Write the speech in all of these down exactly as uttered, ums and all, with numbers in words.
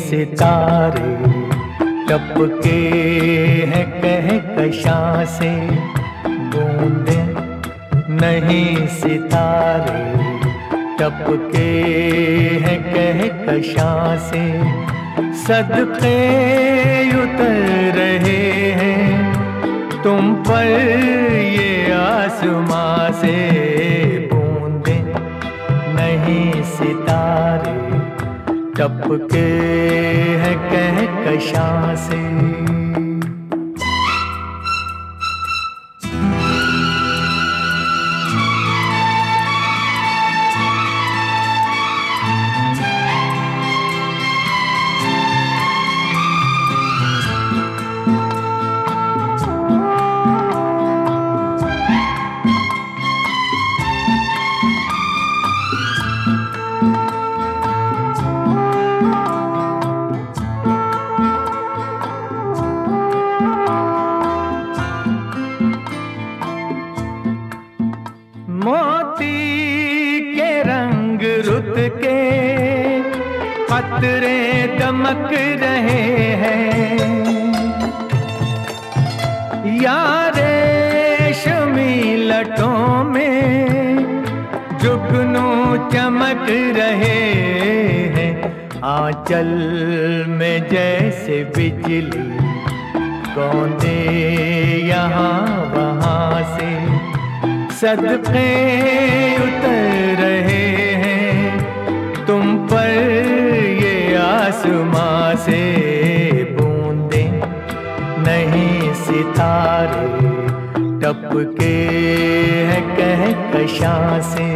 सितारे टपके हैं कहकशां से, बूंदे नहीं सितारे टपके हैं कहकशां से, सदके उतर रहे हैं तुम पर ये आसमां से, बूंदे नहीं सितारे टपके हैं कहकशां से। मोती के रंग रुत के कतरे दमक रहे हैं, यारे रेशमी लटों में जुगनू चमक रहे हैं, आंचल में जैसे बिजली कौंदे यहाँ वहाँ से, सदके उतर रहे हैं तुम पर ये आसमां से, बूंदे नहीं सितारे टपके हैं कहकशां से।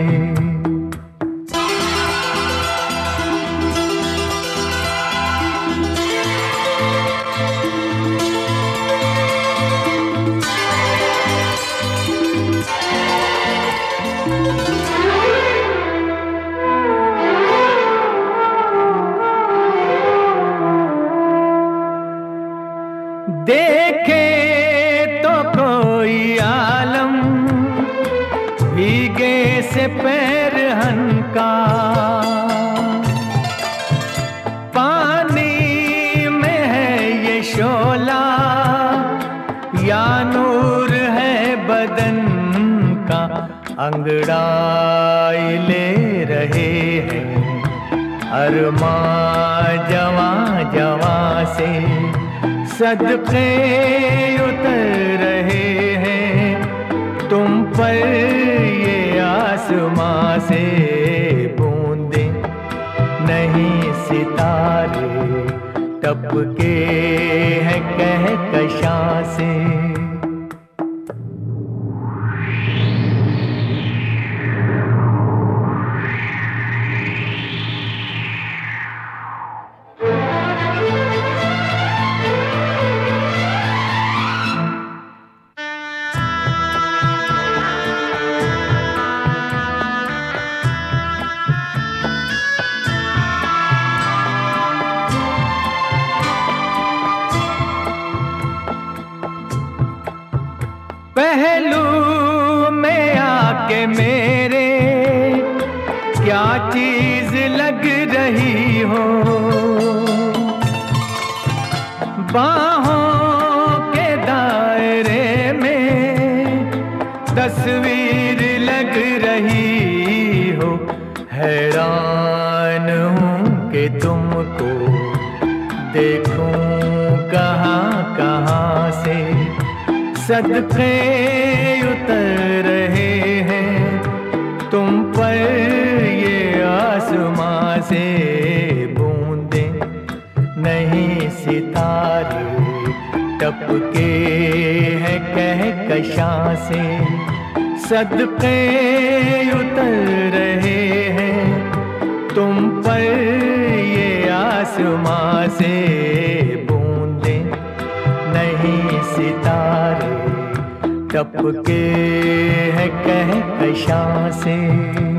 देखे तो कोई आलम भीगे से पैर हनका, पानी में है ये शोला या नूर है बदन का, अंगड़ाई ले रहे हैं अरमां जवां जवां से, सदके उतर रहे हैं तुम पर ये आसमां से, बूंदे नहीं सितारे टपके हैं कहकशां से। पहलू में आके मेरे क्या चीज लग रही हो, बाहों के दायरे में तस्वीर लग रही हो, हैरान हूँ कि तुमको देखूं कहाँ कहाँ से, सदके उतर रहे हैं तुम पर ये आसमां से, बूंदे नहीं सितारे टपके हैं कहकशां से, सदके उतर रहे हैं तुम पर ये आसमां से, बूंदे नहीं सितारे टपके हैं कहकशां से।